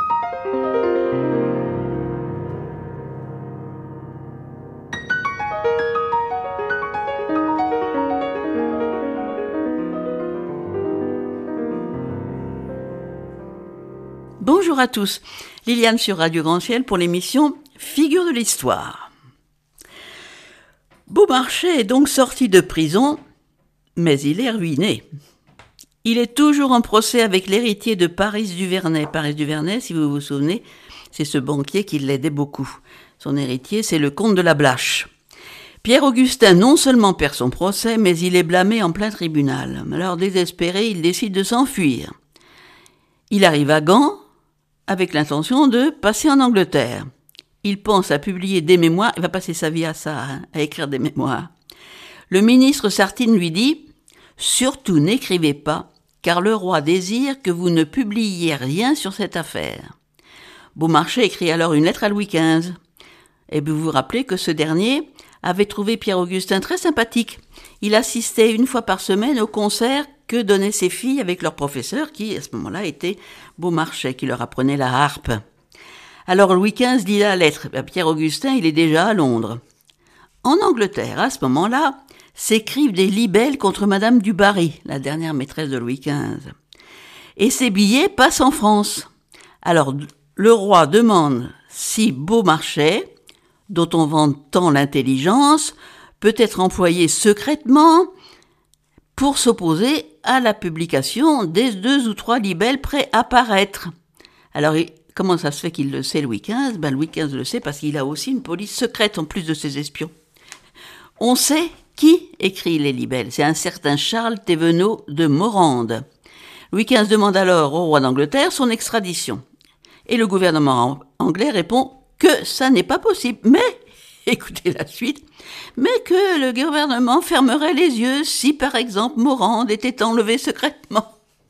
Bonjour à tous, Liliane sur Radio Grand Ciel pour l'émission Figure de l'Histoire. Beaumarchais est donc sorti de prison, mais il est ruiné. Il est toujours en procès avec l'héritier de Paris Duvernay. Paris Duvernay, si vous vous souvenez, c'est ce banquier qui l'aidait beaucoup. Son héritier, c'est le comte de la Blache. Pierre-Augustin non seulement perd son procès, mais il est blâmé en plein tribunal. Alors désespéré, il décide de s'enfuir. Il arrive à Gand, avec l'intention de passer en Angleterre. Il pense à publier des mémoires, il va passer sa vie à ça, à écrire des mémoires. Le ministre Sartine lui dit « Surtout n'écrivez pas, car le roi désire que vous ne publiiez rien sur cette affaire. » Beaumarchais écrit alors une lettre à Louis XV. Et vous vous rappelez que ce dernier avait trouvé Pierre-Augustin très sympathique. Il assistait une fois par semaine au concert que donnaient ses filles avec leur professeur, qui, à ce moment-là, était Beaumarchais, qui leur apprenait la harpe. Alors Louis XV lit la lettre. Pierre-Augustin, il est déjà à Londres. En Angleterre, à ce moment-là, s'écrivent des libelles contre Madame du Barry, la dernière maîtresse de Louis XV. Et ces billets passent en France. Alors, le roi demande si Beaumarchais, dont on vante tant l'intelligence, peut être employé secrètement pour s'opposer à la publication des 2 ou 3 libelles prêts à paraître. Alors, comment ça se fait qu'il le sait, Louis XV ? Louis XV le sait parce qu'il a aussi une police secrète en plus de ses espions. On sait qui écrit les libelles. C'est un certain Charles Thévenot de Morande. Louis XV demande alors au roi d'Angleterre son extradition. Et le gouvernement anglais répond que ça n'est pas possible. Mais, écoutez la suite, mais que le gouvernement fermerait les yeux si, par exemple, Morande était enlevé secrètement.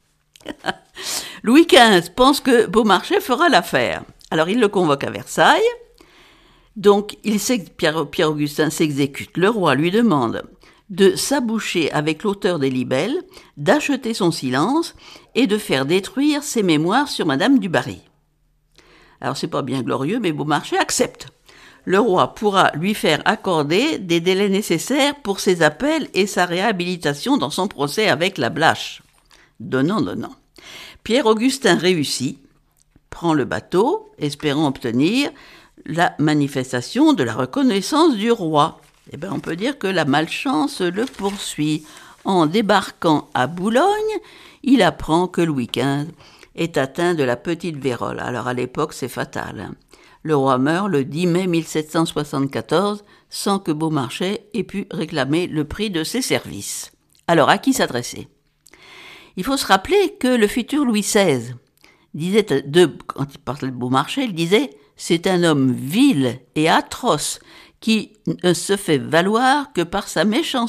Louis XV pense que Beaumarchais fera l'affaire. Alors il le convoque à Versailles. Donc Pierre-Augustin s'exécute. Le roi lui demande de s'aboucher avec l'auteur des libelles, d'acheter son silence et de faire détruire ses mémoires sur Madame du Barry. Alors c'est pas bien glorieux, mais Beaumarchais accepte. Le roi pourra lui faire accorder des délais nécessaires pour ses appels et sa réhabilitation dans son procès avec la Blache. Donnant. Pierre-Augustin réussit, prend le bateau, espérant obtenir la manifestation de la reconnaissance du roi. On peut dire que la malchance le poursuit. En débarquant à Boulogne, il apprend que Louis XV est atteint de la petite vérole. Alors à l'époque, c'est fatal. Le roi meurt le 10 mai 1774 sans que Beaumarchais ait pu réclamer le prix de ses services. Alors, à qui s'adresser ? Il faut se rappeler que le futur Louis XVI disait, quand il parlait de Beaumarchais, il disait « C'est un homme vil et atroce qui ne se fait valoir que par sa méchanceté ».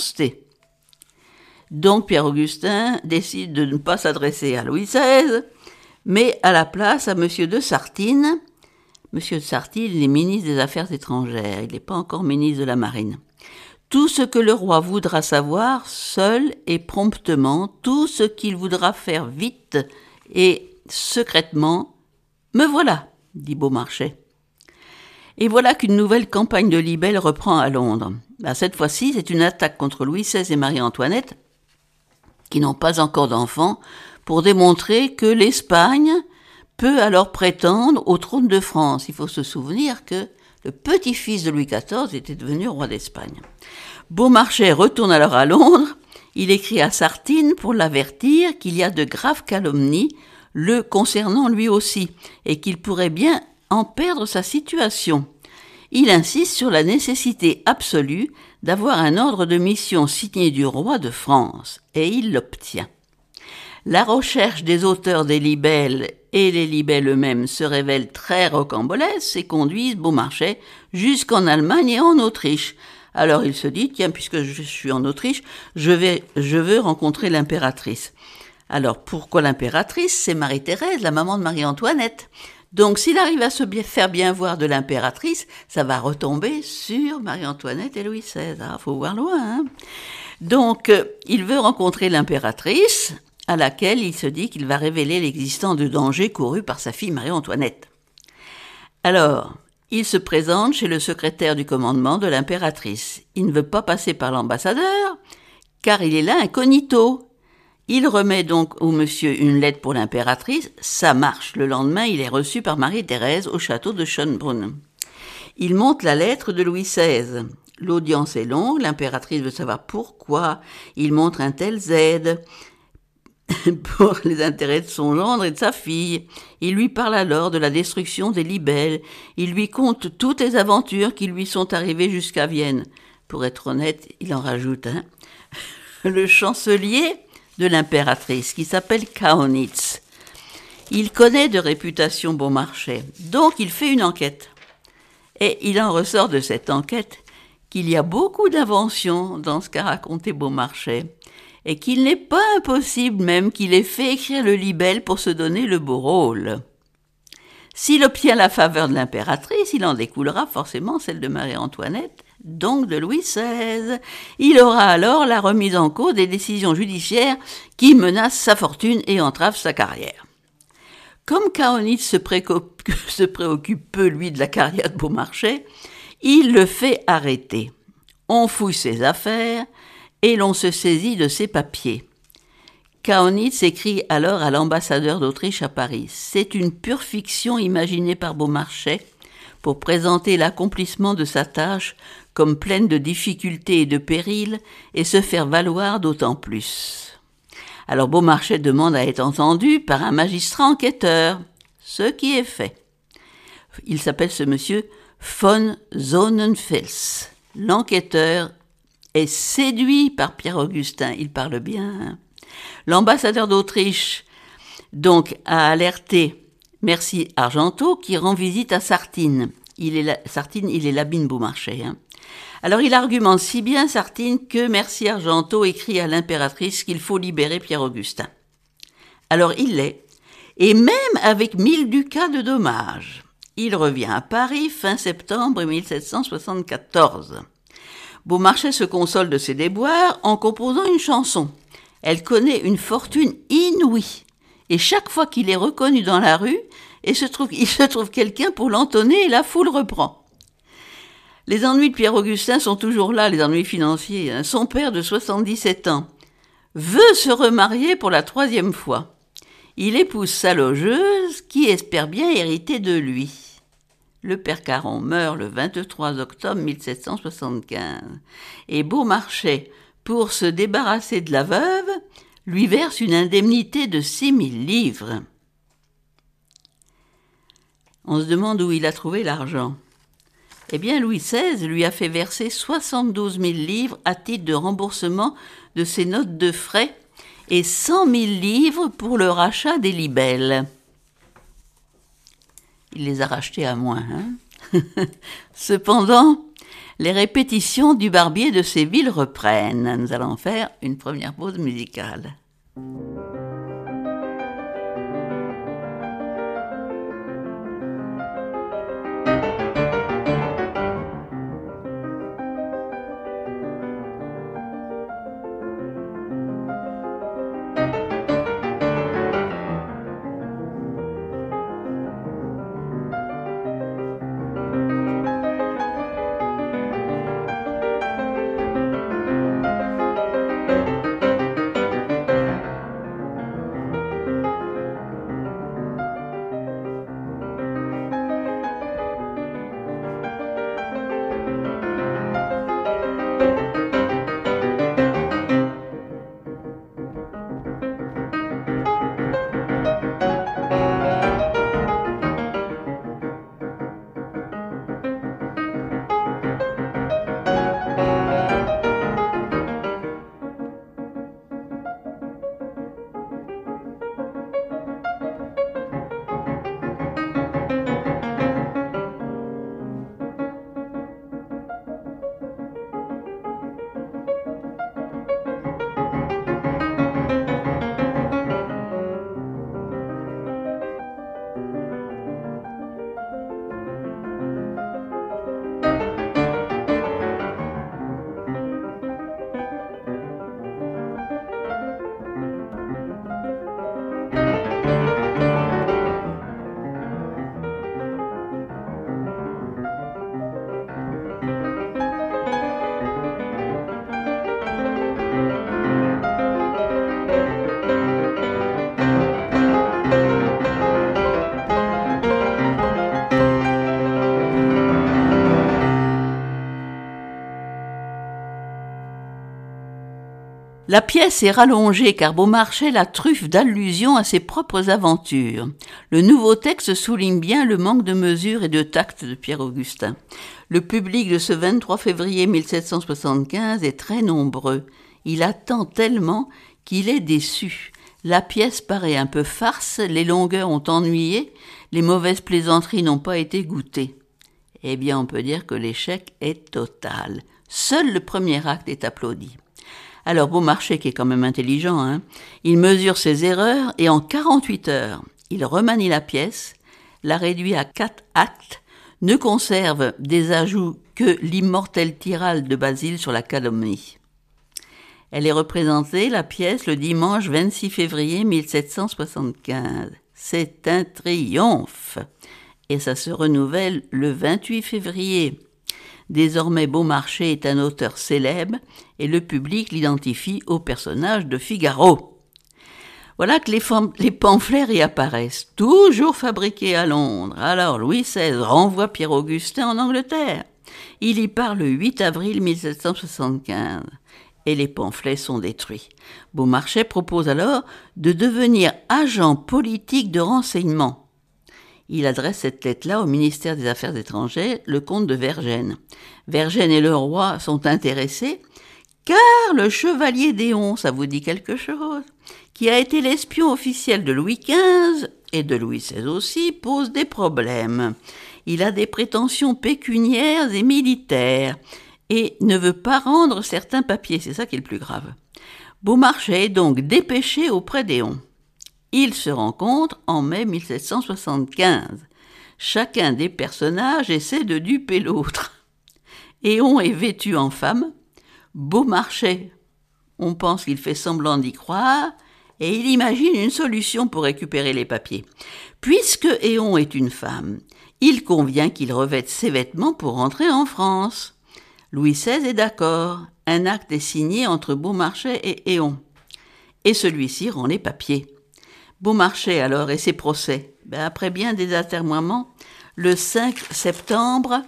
Donc Pierre-Augustin décide de ne pas s'adresser à Louis XVI, mais à la place à Monsieur de Sartine. Monsieur de Sartine, il est ministre des Affaires étrangères, il n'est pas encore ministre de la Marine. Tout ce que le roi voudra savoir, seul et promptement, tout ce qu'il voudra faire vite et secrètement, me voilà, dit Beaumarchais. Et voilà qu'une nouvelle campagne de libelles reprend à Londres. Cette fois-ci, c'est une attaque contre Louis XVI et Marie-Antoinette, qui n'ont pas encore d'enfants, pour démontrer que l'Espagne peut alors prétendre au trône de France. Il faut se souvenir que le petit-fils de Louis XIV était devenu roi d'Espagne. Beaumarchais retourne alors à Londres. Il écrit à Sartine pour l'avertir qu'il y a de graves calomnies le concernant lui aussi et qu'il pourrait bien en perdre sa situation. Il insiste sur la nécessité absolue d'avoir un ordre de mission signé du roi de France et il l'obtient. La recherche des auteurs des libelles et les libelles eux-mêmes se révèlent très rocambolesques et conduisent Beaumarchais jusqu'en Allemagne et en Autriche. Alors il se dit, tiens, puisque je suis en Autriche, je veux rencontrer l'impératrice. Alors pourquoi l'impératrice ? C'est Marie-Thérèse, la maman de Marie-Antoinette. Donc s'il arrive à se faire bien voir de l'impératrice, ça va retomber sur Marie-Antoinette et Louis XVI. Ah, faut voir loin, hein. Donc il veut rencontrer l'impératrice. à laquelle il se dit qu'il va révéler l'existence de dangers courus par sa fille Marie-Antoinette. Alors, il se présente chez le secrétaire du commandement de l'impératrice. Il ne veut pas passer par l'ambassadeur, car il est là incognito. Il remet donc au monsieur une lettre pour l'impératrice. Ça marche. Le lendemain, il est reçu par Marie-Thérèse au château de Schönbrunn. Il montre la lettre de Louis XVI. L'audience est longue. L'impératrice veut savoir pourquoi il montre un tel Z pour les intérêts de son gendre et de sa fille. Il lui parle alors de la destruction des libelles. Il lui conte toutes les aventures qui lui sont arrivées jusqu'à Vienne. Pour être honnête, il en rajoute un. Le chancelier de l'impératrice, qui s'appelle Kaunitz. Il connaît de réputation Beaumarchais, donc il fait une enquête. Et il en ressort de cette enquête qu'il y a beaucoup d'inventions dans ce qu'a raconté Beaumarchais, et qu'il n'est pas impossible même qu'il ait fait écrire le libelle pour se donner le beau rôle. S'il obtient la faveur de l'impératrice, il en découlera forcément celle de Marie-Antoinette, donc de Louis XVI. Il aura alors la remise en cause des décisions judiciaires qui menacent sa fortune et entravent sa carrière. Comme Kaunitz se préoccupe peu, lui, de la carrière de Beaumarchais, il le fait arrêter. On fouille ses affaires et l'on se saisit de ses papiers. Kaunitz écrit alors à l'ambassadeur d'Autriche à Paris. C'est une pure fiction imaginée par Beaumarchais pour présenter l'accomplissement de sa tâche comme pleine de difficultés et de périls et se faire valoir d'autant plus. Alors Beaumarchais demande à être entendu par un magistrat enquêteur, ce qui est fait. Il s'appelle ce monsieur von Sonnenfels. L'enquêteur est séduit par Pierre-Augustin, il parle bien. L'ambassadeur d'Autriche donc a alerté Mercier Argenteau qui rend visite à Sartine. Il est Labine Beaumarchais. Alors il argumente si bien Sartine que Mercier Argenteau écrit à l'impératrice qu'il faut libérer Pierre-Augustin. Alors il l'est, et même avec 1000 ducats de dommages. Il revient à Paris fin septembre 1774. Beaumarchais se console de ses déboires en composant une chanson. Elle connaît une fortune inouïe, et chaque fois qu'il est reconnu dans la rue, il se trouve quelqu'un pour l'entonner et la foule reprend. Les ennuis de Pierre-Augustin sont toujours là, les ennuis financiers. Son père de 77 ans veut se remarier pour la 3e fois. Il épouse sa logeuse qui espère bien hériter de lui. Le père Caron meurt le 23 octobre 1775 et Beaumarchais, pour se débarrasser de la veuve, lui verse une indemnité de 6000 livres. On se demande où il a trouvé l'argent. Eh bien, Louis XVI lui a fait verser 72 000 livres à titre de remboursement de ses notes de frais et 100 000 livres pour le rachat des libelles. Il les a rachetés à moins. Cependant, les répétitions du Barbier de Séville reprennent. Nous allons faire une première pause musicale. La pièce est rallongée car Beaumarchais la truffe d'allusions à ses propres aventures. Le nouveau texte souligne bien le manque de mesure et de tact de Pierre-Augustin. Le public de ce 23 février 1775 est très nombreux. Il attend tellement qu'il est déçu. La pièce paraît un peu farce, les longueurs ont ennuyé, les mauvaises plaisanteries n'ont pas été goûtées. Eh bien, on peut dire que l'échec est total. Seul le premier acte est applaudi. Alors Beaumarchais, qui est quand même intelligent, il mesure ses erreurs et en 48 heures, il remanie la pièce, la réduit à 4 actes, ne conserve des ajouts que l'immortel tirade de Basile sur la calomnie. Elle est représentée, la pièce, le dimanche 26 février 1775. C'est un triomphe. Et ça se renouvelle le 28 février. Désormais, Beaumarchais est un auteur célèbre et le public l'identifie au personnage de Figaro. Voilà que les pamphlets réapparaissent, toujours fabriqués à Londres. Alors Louis XVI renvoie Pierre-Augustin en Angleterre. Il y part le 8 avril 1775 et les pamphlets sont détruits. Beaumarchais propose alors de devenir agent politique de renseignement. Il adresse cette lettre-là au ministère des Affaires étrangères, le comte de Vergennes. Vergennes et le roi sont intéressés, car le chevalier d'Éon, ça vous dit quelque chose, qui a été l'espion officiel de Louis XV et de Louis XVI aussi, pose des problèmes. Il a des prétentions pécuniaires et militaires et ne veut pas rendre certains papiers, c'est ça qui est le plus grave. Beaumarchais est donc dépêché auprès d'Éon. Ils se rencontrent en mai 1775. Chacun des personnages essaie de duper l'autre. Éon est vêtu en femme. Beaumarchais, on pense qu'il fait semblant d'y croire, et il imagine une solution pour récupérer les papiers. Puisque Éon est une femme, il convient qu'il revête ses vêtements pour rentrer en France. Louis XVI est d'accord. Un acte est signé entre Beaumarchais et Éon. Et celui-ci rend les papiers. Beaumarchais alors et ses procès. Après bien des atermoiements, le 5 septembre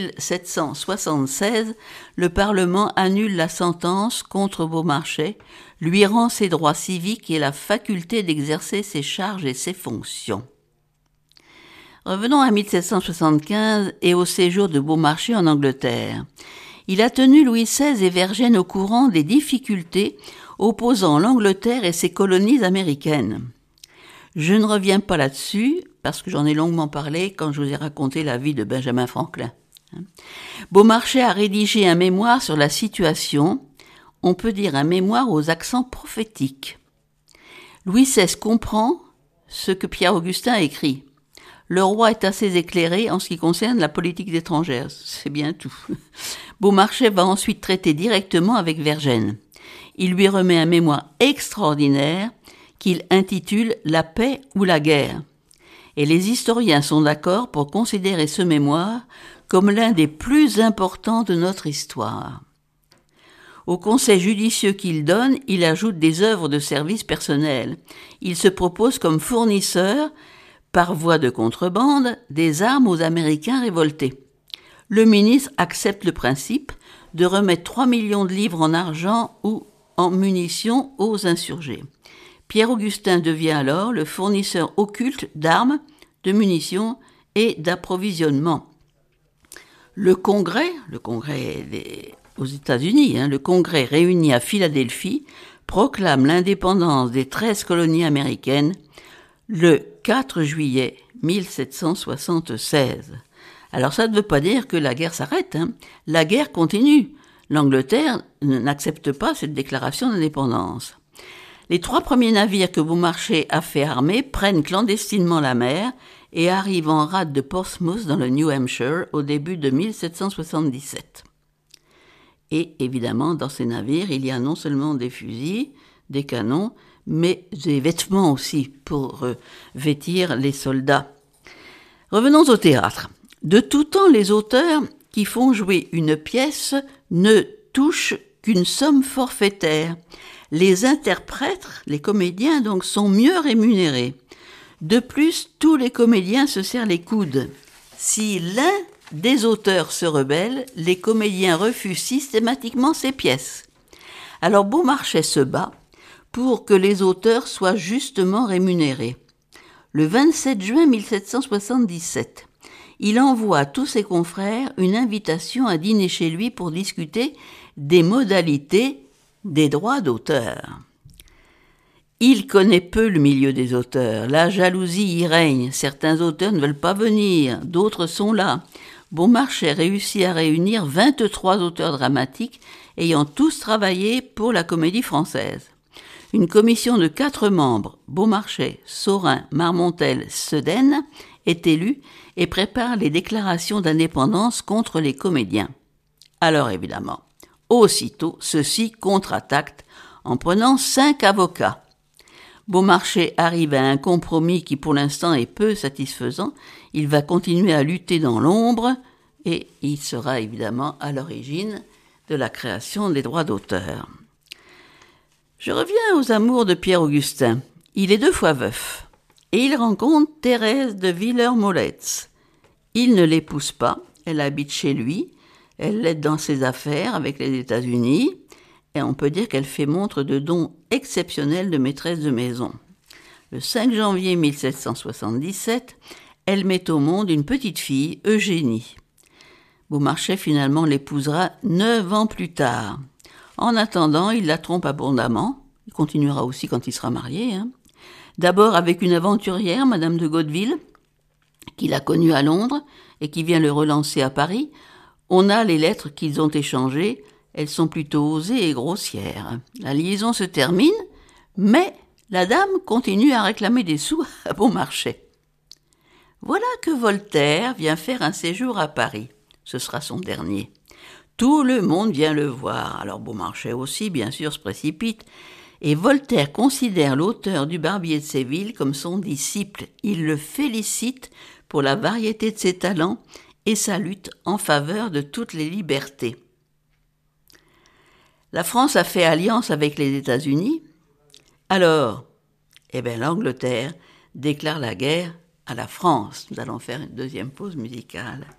1776, le Parlement annule la sentence contre Beaumarchais, lui rend ses droits civiques et la faculté d'exercer ses charges et ses fonctions. Revenons à 1775 et au séjour de Beaumarchais en Angleterre. Il a tenu Louis XVI et Vergennes au courant des difficultés opposant l'Angleterre et ses colonies américaines. Je ne reviens pas là-dessus, parce que j'en ai longuement parlé quand je vous ai raconté la vie de Benjamin Franklin. Beaumarchais a rédigé un mémoire sur la situation, on peut dire un mémoire aux accents prophétiques. Louis XVI comprend ce que Pierre-Augustin a écrit. Le roi est assez éclairé en ce qui concerne la politique étrangère, c'est bien tout. Beaumarchais va ensuite traiter directement avec Vergennes. Il lui remet un mémoire extraordinaire qu'il intitule « La paix ou la guerre ». Et les historiens sont d'accord pour considérer ce mémoire comme l'un des plus importants de notre histoire. Au conseil judicieux qu'il donne, il ajoute des œuvres de service personnel. Il se propose comme fournisseur, par voie de contrebande, des armes aux Américains révoltés. Le ministre accepte le principe de remettre 3 millions de livres en argent ou en munitions aux insurgés. Pierre-Augustin devient alors le fournisseur occulte d'armes, de munitions et d'approvisionnement. Le Congrès aux États-Unis, le Congrès réuni à Philadelphie, proclame l'indépendance des 13 colonies américaines le 4 juillet 1776. Alors ça ne veut pas dire que la guerre s'arrête, La guerre continue. L'Angleterre n'accepte pas cette déclaration d'indépendance. Les 3 premiers navires que Beaumarchais a fait armer prennent clandestinement la mer et arrivent en rade de Portsmouth dans le New Hampshire au début de 1777. Et évidemment, dans ces navires, il y a non seulement des fusils, des canons, mais des vêtements aussi pour vêtir les soldats. Revenons au théâtre. De tout temps, les auteurs qui font jouer une pièce ne touchent qu'une somme forfaitaire. Les interprètes, les comédiens donc, sont mieux rémunérés. De plus, tous les comédiens se serrent les coudes. Si l'un des auteurs se rebelle, les comédiens refusent systématiquement ses pièces. Alors Beaumarchais se bat pour que les auteurs soient justement rémunérés. Le 27 juin 1777, il envoie à tous ses confrères une invitation à dîner chez lui pour discuter des modalités des droits d'auteur. Il connaît peu le milieu des auteurs. La jalousie y règne. Certains auteurs ne veulent pas venir, d'autres sont là. Beaumarchais réussit à réunir 23 auteurs dramatiques ayant tous travaillé pour la Comédie Française. Une commission de 4 membres, Beaumarchais, Saurin, Marmontel, Sedaine, est élue et prépare les déclarations d'indépendance contre les comédiens. Alors évidemment, aussitôt, ceux-ci contre-attaquent en prenant 5 avocats. Beaumarchais arrive à un compromis qui pour l'instant est peu satisfaisant. Il va continuer à lutter dans l'ombre et il sera évidemment à l'origine de la création des droits d'auteur. Je reviens aux amours de Pierre-Augustin. Il est 2 fois veuf et il rencontre Thérèse de Villers-Moletz. Il ne l'épouse pas, elle habite chez lui, elle l'aide dans ses affaires avec les États-Unis. Et on peut dire qu'elle fait montre de dons exceptionnels de maîtresse de maison. Le 5 janvier 1777, elle met au monde une petite fille, Eugénie. Beaumarchais finalement l'épousera 9 ans plus tard. En attendant, il la trompe abondamment. Il continuera aussi quand il sera marié. D'abord avec une aventurière, Madame de Gaudeville, qu'il a connue à Londres et qui vient le relancer à Paris. On a les lettres qu'ils ont échangées. Elles sont plutôt osées et grossières. La liaison se termine, mais la dame continue à réclamer des sous à Beaumarchais. Voilà que Voltaire vient faire un séjour à Paris. Ce sera son dernier. Tout le monde vient le voir. Alors Beaumarchais aussi, bien sûr, se précipite. Et Voltaire considère l'auteur du Barbier de Séville comme son disciple. Il le félicite pour la variété de ses talents et sa lutte en faveur de toutes les libertés. La France a fait alliance avec les États-Unis. Alors, l'Angleterre déclare la guerre à la France. Nous allons faire une deuxième pause musicale.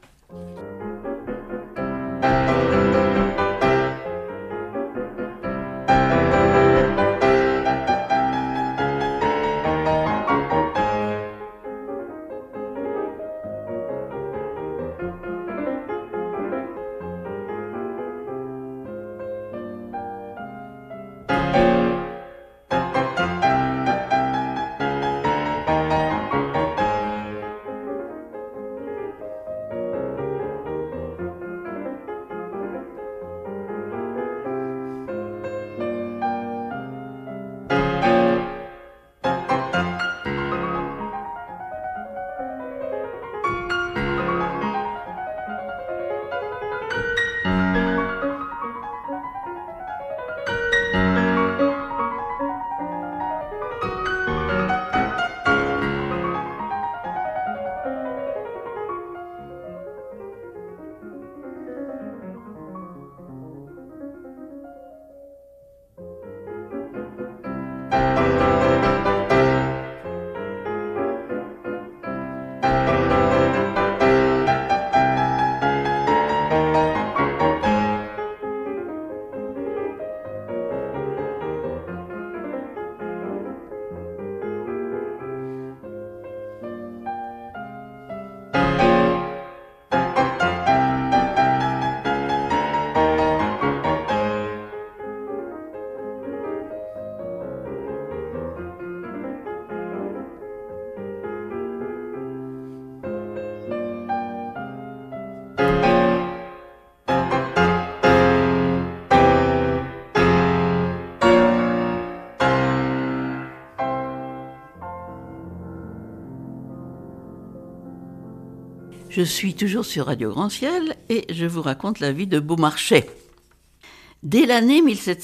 Je suis toujours sur Radio Grand Ciel et je vous raconte la vie de Beaumarchais. Dès l'année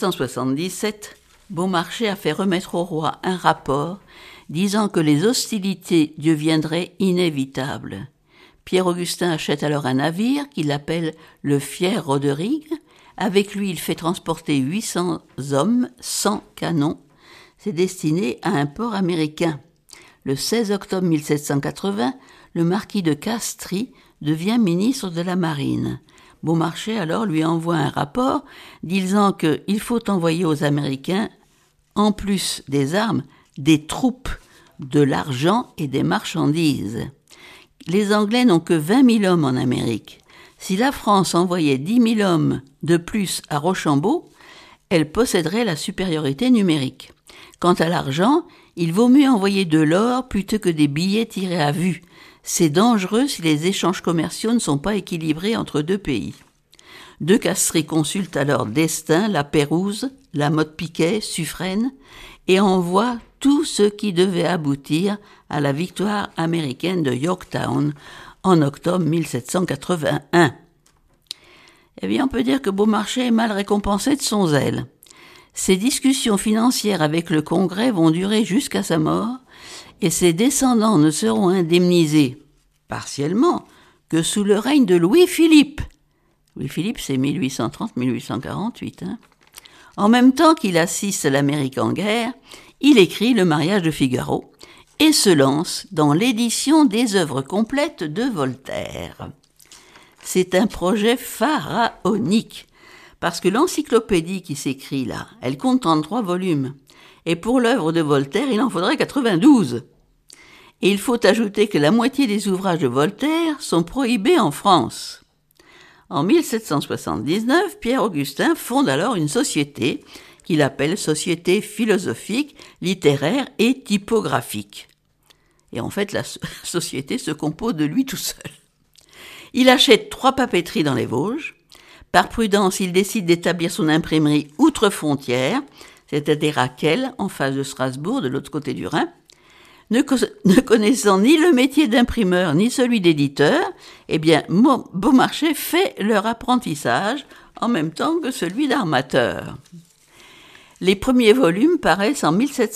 1777, Beaumarchais a fait remettre au roi un rapport disant que les hostilités deviendraient inévitables. Pierre-Augustin achète alors un navire qu'il appelle le Fier Roderigue. Avec lui, il fait transporter 800 hommes, 100 canons. C'est destiné à un port américain. Le 16 octobre 1780, le marquis de Castries devient ministre de la Marine. Beaumarchais alors lui envoie un rapport disant qu'il faut envoyer aux Américains, en plus des armes, des troupes, de l'argent et des marchandises. Les Anglais n'ont que 20 000 hommes en Amérique. Si la France envoyait 10 000 hommes de plus à Rochambeau, elle posséderait la supériorité numérique. Quant à l'argent, il vaut mieux envoyer de l'or plutôt que des billets tirés à vue. C'est dangereux si les échanges commerciaux ne sont pas équilibrés entre deux pays. De Castries consulte alors d'Estaing, la Pérouse, la Motte-Piquet, Suffren et envoie tout ce qui devait aboutir à la victoire américaine de Yorktown en octobre 1781. Eh bien, on peut dire que Beaumarchais est mal récompensé de son zèle. Ses discussions financières avec le Congrès vont durer jusqu'à sa mort et ses descendants ne seront indemnisés, partiellement, que sous le règne de Louis-Philippe. Louis-Philippe, c'est 1830-1848. En même temps qu'il assiste l'Amérique en guerre, il écrit Le mariage de Figaro et se lance dans l'édition des œuvres complètes de Voltaire. C'est un projet pharaonique, parce que l'encyclopédie qui s'écrit là, elle compte 33 volumes. Et pour l'œuvre de Voltaire, il en faudrait 92. Et il faut ajouter que la moitié des ouvrages de Voltaire sont prohibés en France. En 1779, Pierre-Augustin fonde alors une société qu'il appelle Société philosophique, littéraire et typographique. Et en fait, la société se compose de lui tout seul. Il achète 3 papeteries dans les Vosges. Par prudence, il décide d'établir son imprimerie outre-frontière, c'est-à-dire à Kehl, en face de Strasbourg, de l'autre côté du Rhin. Ne connaissant ni le métier d'imprimeur ni celui d'éditeur, eh bien, Beaumarchais fait leur apprentissage en même temps que celui d'armateur. Les premiers volumes paraissent en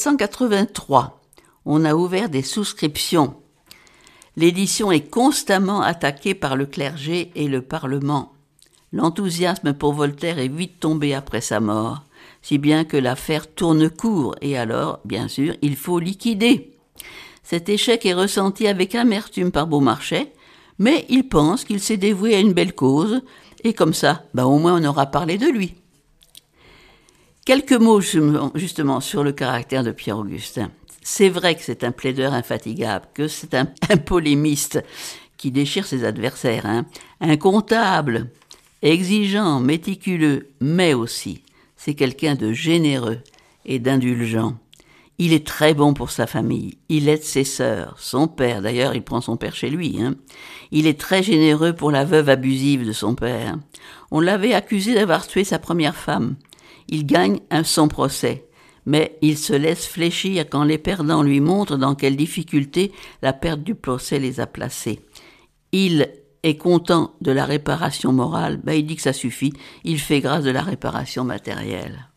1783. On a ouvert des souscriptions. L'édition est constamment attaquée par le clergé et le Parlement. L'enthousiasme pour Voltaire est vite tombé après sa mort, si bien que l'affaire tourne court et alors, bien sûr, il faut liquider. Cet échec est ressenti avec amertume par Beaumarchais, mais il pense qu'il s'est dévoué à une belle cause et comme ça, au moins on aura parlé de lui. Quelques mots justement sur le caractère de Pierre-Augustin. C'est vrai que c'est un plaideur infatigable, que c'est un polémiste qui déchire ses adversaires, un comptable, exigeant, méticuleux, mais aussi, c'est quelqu'un de généreux et d'indulgent. Il est très bon pour sa famille, il aide ses sœurs, son père, d'ailleurs il prend son père chez lui. Il est très généreux pour la veuve abusive de son père. On l'avait accusé d'avoir tué sa première femme. Il gagne son procès. Mais il se laisse fléchir quand les perdants lui montrent dans quelle difficulté la perte du procès les a placés. Il est content de la réparation morale, il dit que ça suffit, il fait grâce de la réparation matérielle.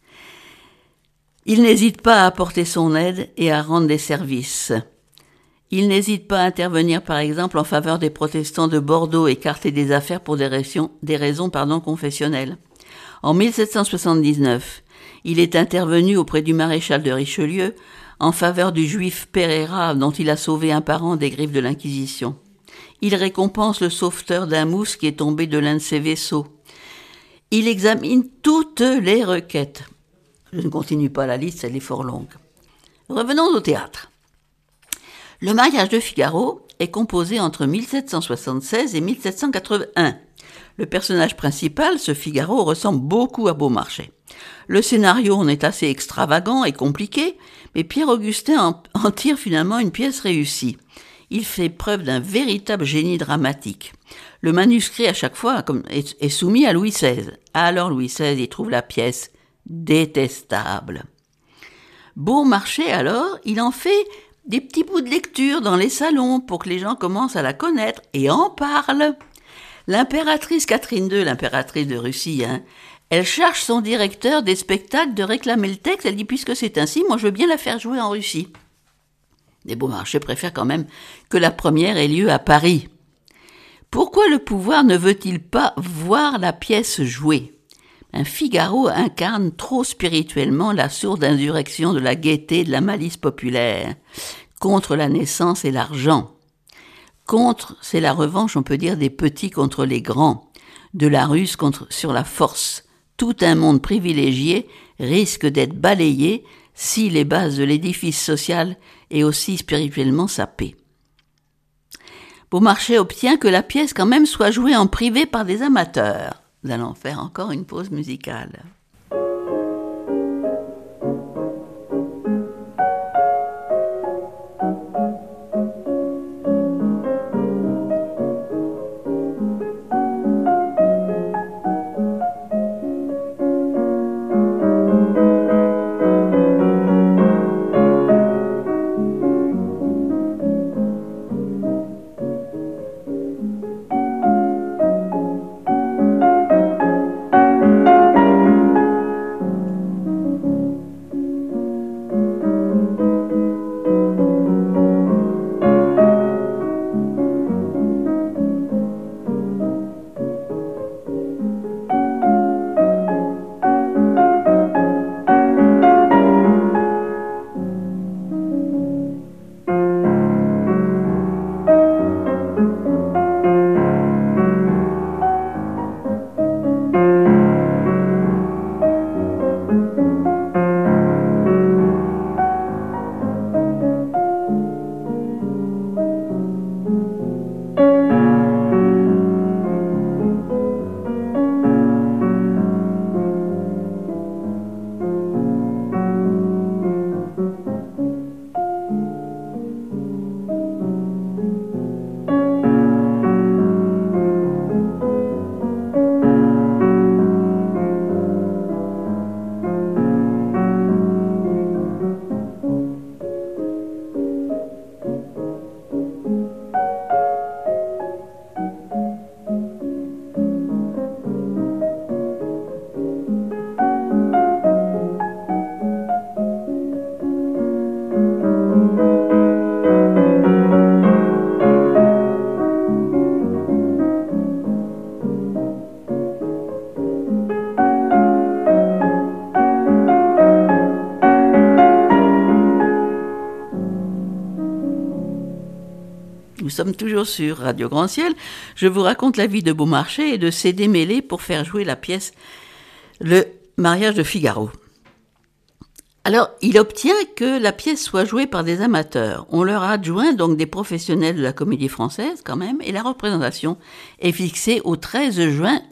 Il n'hésite pas à apporter son aide et à rendre des services. Il n'hésite pas à intervenir par exemple en faveur des protestants de Bordeaux écartés des affaires pour des raisons confessionnelles. En 1779, il est intervenu auprès du maréchal de Richelieu en faveur du juif Pereira dont il a sauvé un parent des griffes de l'Inquisition. Il récompense le sauveteur d'un mousse qui est tombé de l'un de ses vaisseaux. Il examine toutes les requêtes. Je ne continue pas la liste, elle est fort longue. Revenons au théâtre. Le mariage de Figaro est composé entre 1776 et 1781. Le personnage principal, ce Figaro, ressemble beaucoup à Beaumarchais. Le scénario en est assez extravagant et compliqué, mais Pierre-Augustin en tire finalement une pièce réussie. Il fait preuve d'un véritable génie dramatique. Le manuscrit, à chaque fois, est soumis à Louis XVI. Alors Louis XVI y trouve la pièce détestable. Beaumarchais, alors, il en fait des petits bouts de lecture dans les salons pour que les gens commencent à la connaître et en parlent. L'impératrice Catherine II, l'impératrice de Russie, elle charge son directeur des spectacles de réclamer le texte. Elle dit, puisque c'est ainsi, moi je veux bien la faire jouer en Russie. Mais Beaumarchais préfère quand même que la première ait lieu à Paris. Pourquoi le pouvoir ne veut-il pas voir la pièce jouer ? Figaro incarne trop spirituellement la sourde insurrection de la gaieté et de la malice populaire, contre la naissance et l'argent. Contre, c'est la revanche, on peut dire, des petits contre les grands, de la ruse sur la force. Tout un monde privilégié risque d'être balayé si les bases de l'édifice social est aussi spirituellement sapées. Beaumarchais obtient que la pièce quand même soit jouée en privé par des amateurs. Nous allons faire encore une pause musicale. Nous sommes toujours sur Radio Grand Ciel. Je vous raconte la vie de Beaumarchais et de ses démêlés pour faire jouer la pièce Le mariage de Figaro. Alors, il obtient que la pièce soit jouée par des amateurs. On leur adjoint donc des professionnels de la Comédie Française quand même, et la représentation est fixée au 13 juin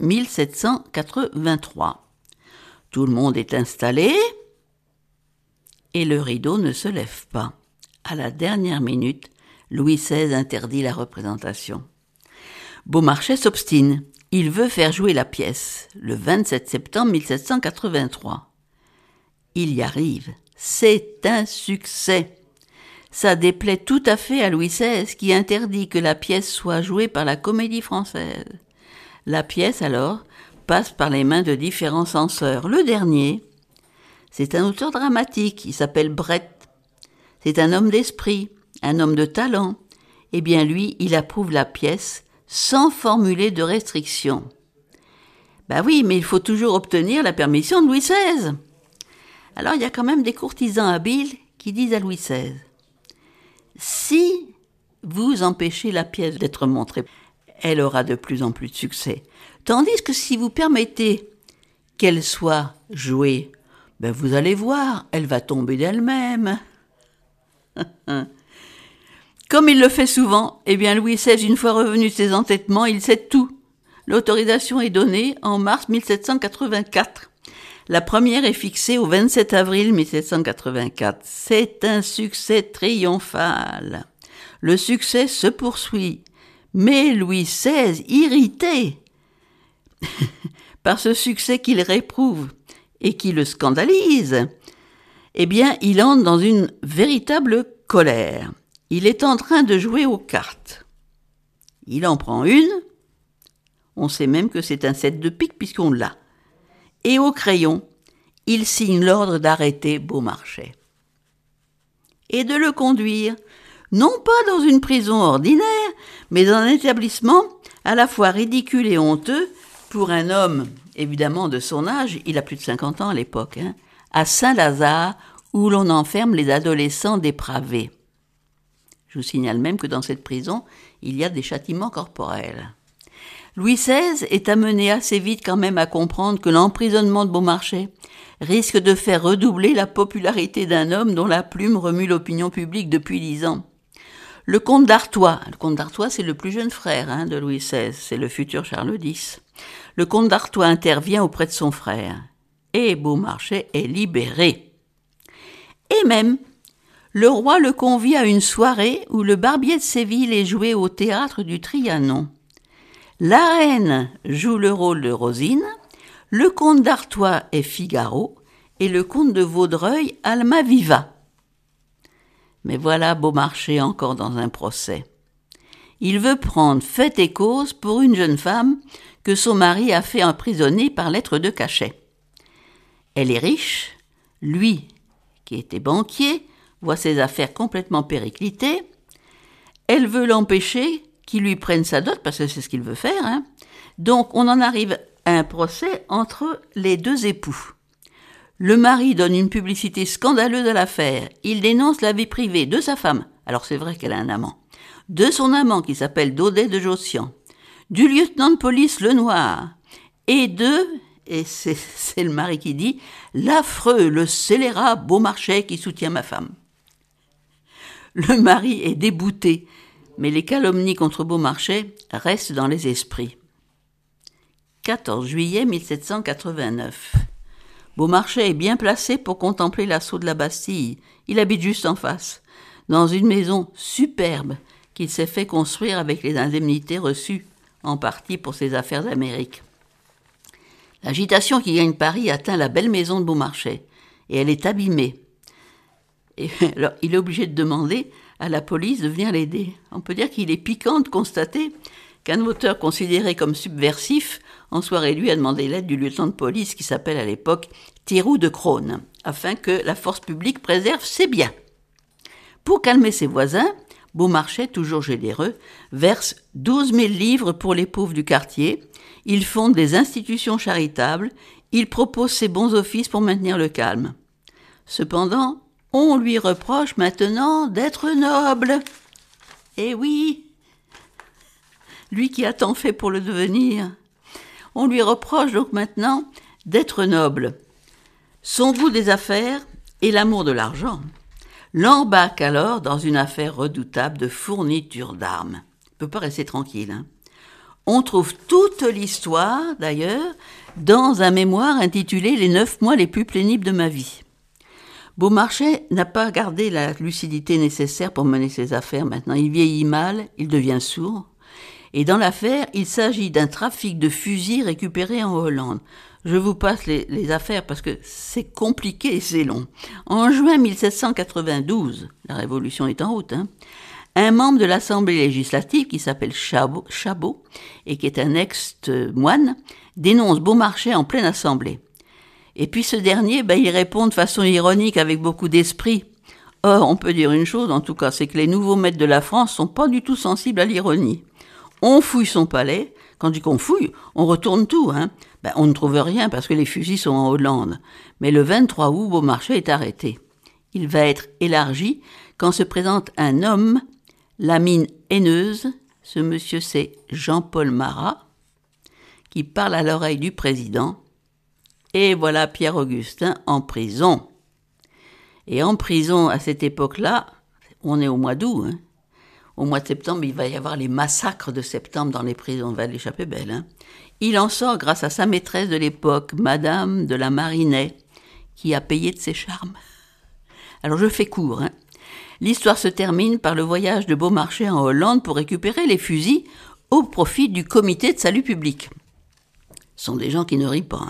1783. Tout le monde est installé et le rideau ne se lève pas. À la dernière minute, Louis XVI interdit la représentation. Beaumarchais s'obstine. Il veut faire jouer la pièce, le 27 septembre 1783. Il y arrive. C'est un succès. Ça déplaît tout à fait à Louis XVI qui interdit que la pièce soit jouée par la Comédie Française. La pièce, alors, passe par les mains de différents censeurs. Le dernier, c'est un auteur dramatique, il s'appelle Brett. C'est un homme d'esprit, un homme de talent. Eh bien lui, il approuve la pièce sans formuler de restrictions. Ben oui, mais il faut toujours obtenir la permission de Louis XVI. Alors il y a quand même des courtisans habiles qui disent à Louis XVI, si vous empêchez la pièce d'être montrée, elle aura de plus en plus de succès. Tandis que si vous permettez qu'elle soit jouée, ben vous allez voir, elle va tomber d'elle-même. Comme il le fait souvent, eh bien Louis XVI, une fois revenu de ses entêtements, il cède tout. L'autorisation est donnée en mars 1784. La première est fixée au 27 avril 1784. C'est un succès triomphal. Le succès se poursuit. Mais Louis XVI, irrité par ce succès qu'il réprouve et qui le scandalise, eh bien, il entre dans une véritable colère. Il est en train de jouer aux cartes. Il en prend une. On sait même que c'est un 7 de pique puisqu'on l'a. Et au crayon, il signe l'ordre d'arrêter Beaumarchais. Et de le conduire, non pas dans une prison ordinaire, mais dans un établissement à la fois ridicule et honteux pour un homme, évidemment de son âge, il a plus de 50 ans à l'époque, à Saint-Lazare, où l'on enferme les adolescents dépravés. Je vous signale même que dans cette prison, il y a des châtiments corporels. Louis XVI est amené assez vite quand même à comprendre que l'emprisonnement de Beaumarchais risque de faire redoubler la popularité d'un homme dont la plume remue l'opinion publique depuis 10 ans. Le comte d'Artois c'est le plus jeune frère de Louis XVI, c'est le futur Charles X. Le comte d'Artois intervient auprès de son frère et Beaumarchais est libéré. Et même, le roi le convie à une soirée où le Barbier de Séville est joué au théâtre du Trianon. La reine joue le rôle de Rosine, le comte d'Artois est Figaro et le comte de Vaudreuil Almaviva. Mais voilà Beaumarchais encore dans un procès. Il veut prendre fait et cause pour une jeune femme que son mari a fait emprisonner par lettre de cachet. Elle est riche, lui, qui était banquier, voit ses affaires complètement périclitées. Elle veut l'empêcher qu'il lui prenne sa dot, parce que c'est ce qu'il veut faire. Donc on en arrive à un procès entre les deux époux. Le mari donne une publicité scandaleuse à l'affaire. Il dénonce la vie privée de sa femme, alors c'est vrai qu'elle a un amant, de son amant qui s'appelle Daudet de Jossian, du lieutenant de police Lenoir, et c'est le mari qui dit, l'affreux, le scélérat Beaumarchais qui soutient ma femme. Le mari est débouté, mais les calomnies contre Beaumarchais restent dans les esprits. 14 juillet 1789. Beaumarchais est bien placé pour contempler l'assaut de la Bastille. Il habite juste en face, dans une maison superbe qu'il s'est fait construire avec les indemnités reçues en partie pour ses affaires d'Amérique. L'agitation qui gagne Paris atteint la belle maison de Beaumarchais et elle est abîmée. Et alors, il est obligé de demander à la police de venir l'aider. On peut dire qu'il est piquant de constater qu'un auteur considéré comme subversif en soit réduit à demander l'aide du lieutenant de police qui s'appelle à l'époque Thiroux de Crosne, afin que la force publique préserve ses biens. Pour calmer ses voisins, Beaumarchais, toujours généreux, verse 12 000 livres pour les pauvres du quartier, il fonde des institutions charitables, il propose ses bons offices pour maintenir le calme. Cependant, on lui reproche maintenant d'être noble. Eh oui, lui qui a tant fait pour le devenir. On lui reproche donc maintenant d'être noble. Son goût des affaires et l'amour de l'argent l'embarquent alors dans une affaire redoutable de fourniture d'armes. Il ne peut pas rester tranquille. On trouve toute l'histoire, d'ailleurs, dans un mémoire intitulé « Les 9 mois les plus pénibles de ma vie ». Beaumarchais n'a pas gardé la lucidité nécessaire pour mener ses affaires maintenant. Il vieillit mal, il devient sourd. Et dans l'affaire, il s'agit d'un trafic de fusils récupérés en Hollande. Je vous passe les affaires parce que c'est compliqué et c'est long. En juin 1792, la Révolution est en route, un membre de l'Assemblée législative qui s'appelle Chabot et qui est un ex-moine dénonce Beaumarchais en pleine assemblée. Et puis ce dernier, il répond de façon ironique avec beaucoup d'esprit. Or, on peut dire une chose, en tout cas, c'est que les nouveaux maîtres de la France sont pas du tout sensibles à l'ironie. On fouille son palais. Quand je dis qu'on fouille, on retourne tout. On ne trouve rien parce que les fusils sont en Hollande. Mais le 23 août, Beaumarchais est arrêté. Il va être élargi quand se présente un homme, la mine haineuse. Ce monsieur, c'est Jean-Paul Marat, qui parle à l'oreille du président. Et voilà Pierre-Augustin en prison. Et en prison, à cette époque-là, on est au mois d'août. Au mois de septembre, il va y avoir les massacres de septembre dans les prisons. On va l'échapper belle. Il en sort grâce à sa maîtresse de l'époque, Madame de la Marinais, qui a payé de ses charmes. Alors je fais court. L'histoire se termine par le voyage de Beaumarchais en Hollande pour récupérer les fusils au profit du comité de salut public. Ce sont des gens qui ne rient pas.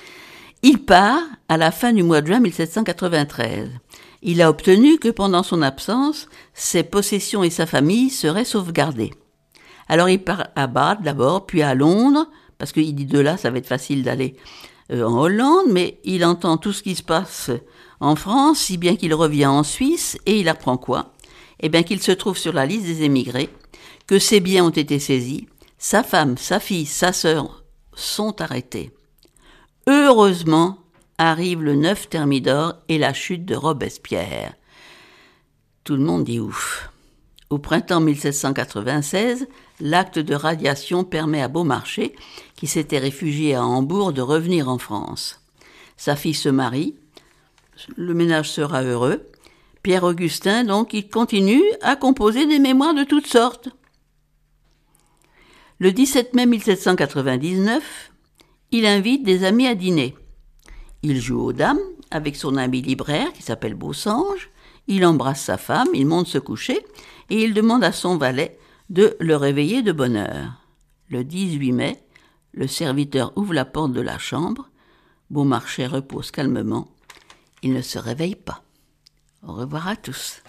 Il part à la fin du mois de juin 1793. Il a obtenu que pendant son absence, ses possessions et sa famille seraient sauvegardées. Alors il part à Bath d'abord, puis à Londres, parce qu'il dit de là, ça va être facile d'aller en Hollande, mais il entend tout ce qui se passe en France, si bien qu'il revient en Suisse, et il apprend quoi ? Eh bien qu'il se trouve sur la liste des émigrés, que ses biens ont été saisis, sa femme, sa fille, sa sœur sont arrêtés. Heureusement, arrive le 9 Thermidor et la chute de Robespierre. Tout le monde dit ouf. Au printemps 1796, l'acte de radiation permet à Beaumarchais, qui s'était réfugié à Hambourg, de revenir en France. Sa fille se marie, le ménage sera heureux. Pierre-Augustin, donc, il continue à composer des mémoires de toutes sortes. Le 17 mai 1799, il invite des amis à dîner. Il joue aux dames avec son ami libraire qui s'appelle Beausange. Il embrasse sa femme, il monte se coucher et il demande à son valet de le réveiller de bonne heure. Le 18 mai, le serviteur ouvre la porte de la chambre. Beaumarchais repose calmement. Il ne se réveille pas. Au revoir à tous.